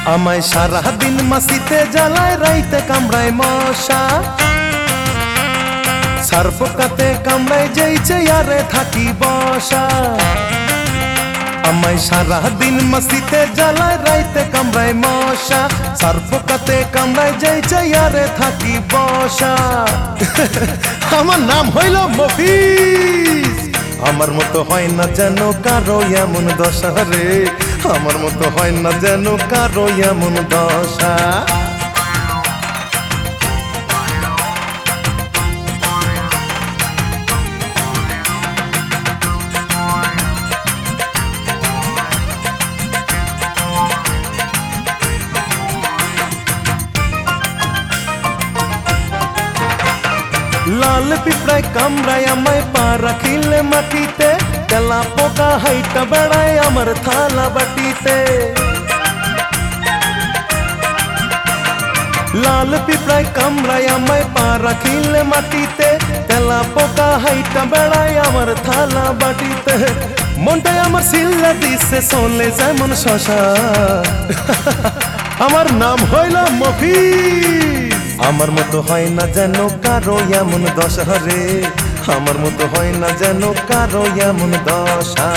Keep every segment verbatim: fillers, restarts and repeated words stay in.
আমায় সারা দিন মাসিতে জ্বালায় রাইতে কামড়ায় মশা সারপোকাতে কামড়ায় যেই চেয়ারে থাকি বসা আমায় সারা দিন মাসিতে জ্বালায় রাইতে কামড়ায় মশা সারপোকাতে কামড়ায় যেই চেয়ারে থাকি বসা আমার নাম হইল মফিজ আমার মতো হয় না যেন কারো এমন দশা রে আমার মতো হয় না যেন কারো এমন দশা লাল পিঁপড়ায় কামড়ায় আমায় পা রাখিলে মাটিতে তেলা পোকা হাইটা বেড়ায় আমার থালা বাটিতে লাল পিঁপড়ায় কামড়ায় আমায় পা রাখিলে মাটিতে তেলা পোকা হাইটা বেড়ায় আমার থালা বাটিতে মনটায় আমার সিল্লা দিছে চলে যেমন শশা আমার নাম হইল মফিজ আমার মতো হয় না যেন কারো এমন দশা রে আমার মতো হয় না যেন কারো এমন দশা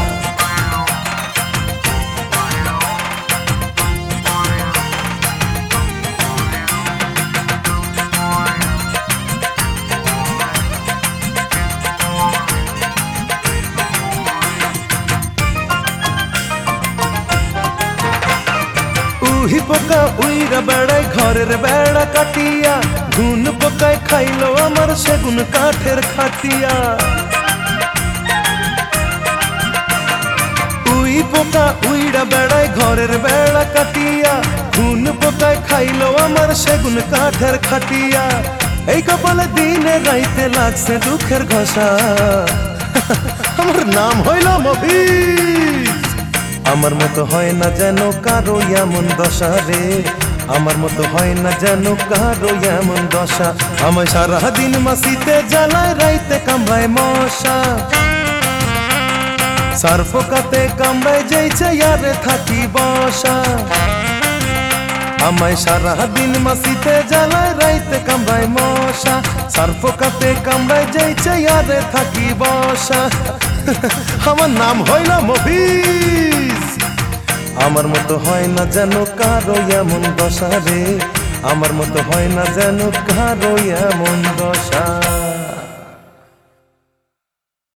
উহি পোকা উইরা বেড়ায় ঘরের বেড়া কাটিয়া ঘুন পোকায় খাইলো আমার সেগুন কাঠের খাটিয়া উই পোকা উইরা বেড়ায় ঘরের বেড়া কাটিয়া ঘুন পোকায় খাইলো আমার সেগুন কাঠের খাটিয়া এই কপালে দিনে রাইতে লাগছে দুঃখের ঘষা আমার নাম হইল মফিজ আমার মতো হয় না যেন কারো এমন দশা রে আমার মতো হয় না যেন কারো এমন দশা আমায় সারা দিন মাসিতে জ্বালায় রাইতে কামড়ায় মশা সারপোকাতে কামড়ায় যেই চেয়ারে থাকি বসা আমায় সারা দিন মাসিতে জ্বালায় রাইতে কামড়ায় মশা সারপোকাতে কামড়ায় যেই চেয়ারে থাকি বসা আমার নাম হইল মফিজ আমার মতো হয় না যেন কারো এমন দশা রে আমার মতো হয় না যেন কারো এমন দশা।